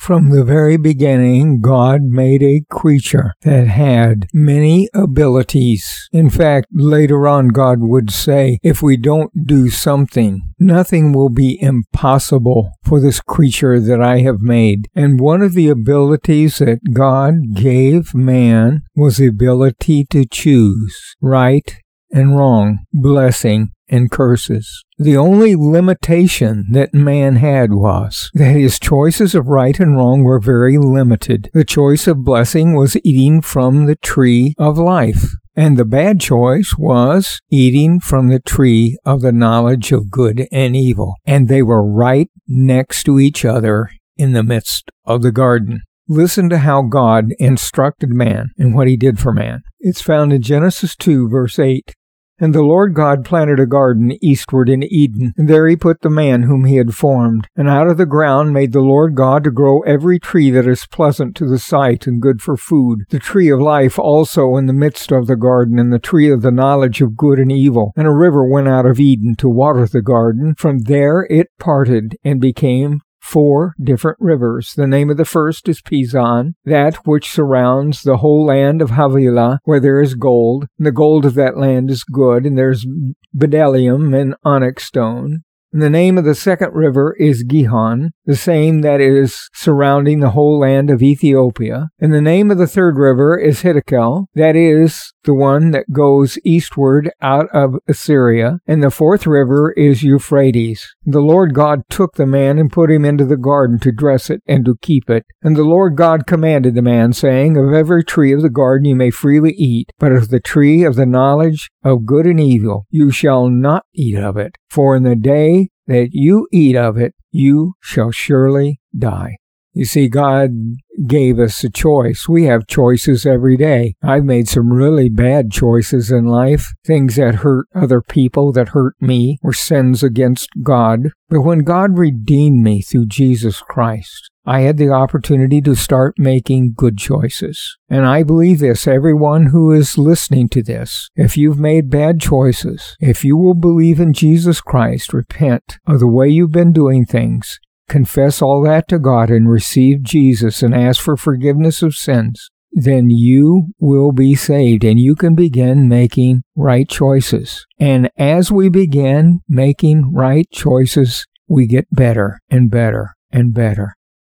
From the very beginning, God made a creature that had many abilities. In fact, later on, God would say, if we don't do something, nothing will be impossible for this creature that I have made. And one of the abilities that God gave man was the ability to choose right and wrong, blessing and curses. The only limitation that man had was that his choices of right and wrong were very limited. The choice of blessing was eating from the tree of life, and the bad choice was eating from the tree of the knowledge of good and evil. And they were right next to each other in the midst of the garden. Listen to how God instructed man and what he did for man. It's found in Genesis 2, verse 8. And the Lord God planted a garden eastward in Eden, and there he put the man whom he had formed. And out of the ground made the Lord God to grow every tree that is pleasant to the sight and good for food, the tree of life also in the midst of the garden, and the tree of the knowledge of good and evil. And a river went out of Eden to water the garden. From there it parted and became 4 different rivers. The name of the first is Pison, that which surrounds the whole land of Havilah, where there is gold. And the gold of that land is good, and there's bdellium and onyx stone. And the name of the second river is Gihon, the same that is surrounding the whole land of Ethiopia. And the name of the third river is Hiddekel, that is the one that goes eastward out of Assyria. And the fourth river is Euphrates. The Lord God took the man and put him into the garden to dress it and to keep it. And the Lord God commanded the man, saying, of every tree of the garden you may freely eat, but of the tree of the knowledge of good and evil you shall not eat of it. For in the day that you eat of it, you shall surely die. You see, God gave us a choice. We have choices every day. I've made some really bad choices in life, things that hurt other people, that hurt me, or sins against God. But when God redeemed me through Jesus Christ, I had the opportunity to start making good choices. And I believe this, everyone who is listening to this, if you've made bad choices, if you will believe in Jesus Christ, repent of the way you've been doing things, confess all that to God and receive Jesus and ask for forgiveness of sins, then you will be saved and you can begin making right choices. And as we begin making right choices, we get better and better and better.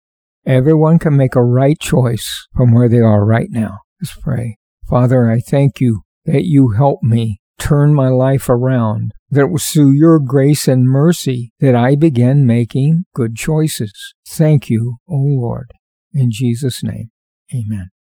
Everyone can make a right choice from where they are right now. Let's pray. Father, I thank you that you help me turn my life around, that it was through your grace and mercy that I began making good choices. Thank you, O Lord. In Jesus' name, amen.